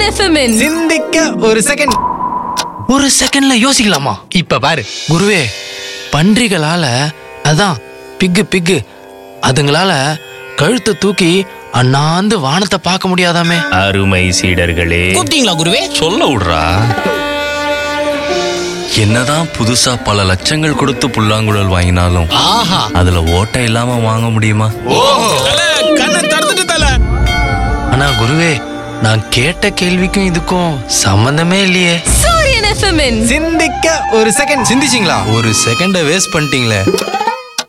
சூரியன் எஃப்எம் சிந்திக்க ஒரு செகண்ட். ஒரு செகண்ட்ல யோசிக்கலாமா? இப்ப பாரு குருவே, பன்றிகளால அதான் பிக்கு அதுங்களால கழுத்தை தூக்கி அண்ணாந்து வானத்தை பார்க்க முடியாதாமே. அருமை சீடர்களே, கூப்பிட்டீங்களா குருவே? சொல்ல விடுறா. என்னதான் புதுசா பல லட்சங்கள் கொடுத்து புல்லாங்குழல் வாங்கினாலும் ஆஹா, அதுல ஓட்டை இல்லாம வாங்க முடியுமா? கண்ணை திறந்துட்டு தல. ஆனா குருவே, நான் கேட்ட கேள்விக்கும் இதுக்கும் சம்பந்தமே இல்லையே. சூரியன் எஃப்எம் சிந்திக்க ஒரு செகண்ட். சிந்திச்சிங்களா? ஒரு செகண்ட வேஸ்ட் பண்ணிட்டீங்களே.